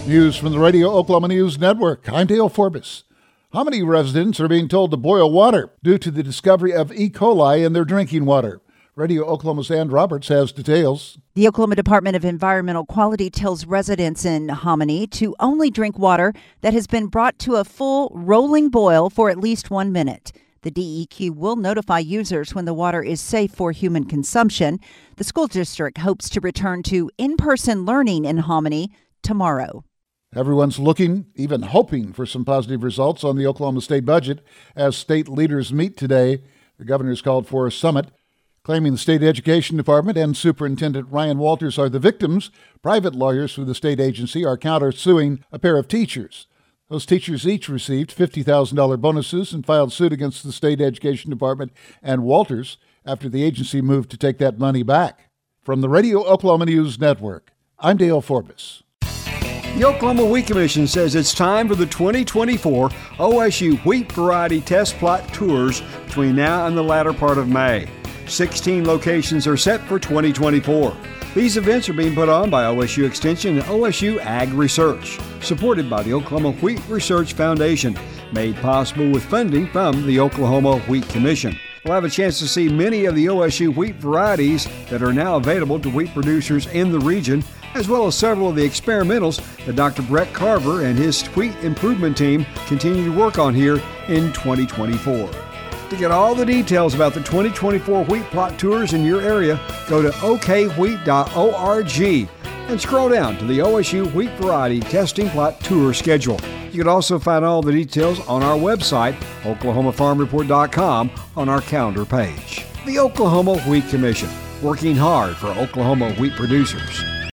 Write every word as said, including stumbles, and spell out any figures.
News from the Radio Oklahoma News Network. I'm Dale Forbes. Hominy residents are being told to boil water due to the discovery of E. coli in their drinking water. Radio Oklahoma's Ann Roberts has details. The Oklahoma Department of Environmental Quality tells residents in Hominy to only drink water that has been brought to a full rolling boil for at least one minute. The D E Q will notify users when the water is safe for human consumption. The school district hopes to return to in-person learning in Hominy tomorrow. Everyone's looking, even hoping, for some positive results on the Oklahoma state budget as state leaders meet today. The governor's called for a summit, claiming the state education department and Superintendent Ryan Walters are the victims. Private lawyers for the state agency are countersuing a pair of teachers. Those teachers each received fifty thousand dollars bonuses and filed suit against the state education department and Walters after the agency moved to take that money back. From the Radio Oklahoma News Network, I'm Dale Forbes. The Oklahoma Wheat Commission says it's time for the twenty twenty-four O S U Wheat Variety Test Plot Tours between now and the latter part of May. sixteen locations are set for twenty twenty-four. These events are being put on by O S U Extension and O S U Ag Research, supported by the Oklahoma Wheat Research Foundation, made possible with funding from the Oklahoma Wheat Commission. We'll have a chance to see many of the O S U wheat varieties that are now available to wheat producers in the region, as well as several of the experimentals that Doctor Brett Carver and his wheat improvement team continue to work on here in twenty twenty-four. To get all the details about the twenty twenty-four wheat plot tours in your area, go to o k wheat dot org and scroll down to the O S U Wheat Variety Testing Plot Tour schedule. You can also find all the details on our website, oklahoma farm report dot com, on our calendar page. The Oklahoma Wheat Commission, working hard for Oklahoma wheat producers.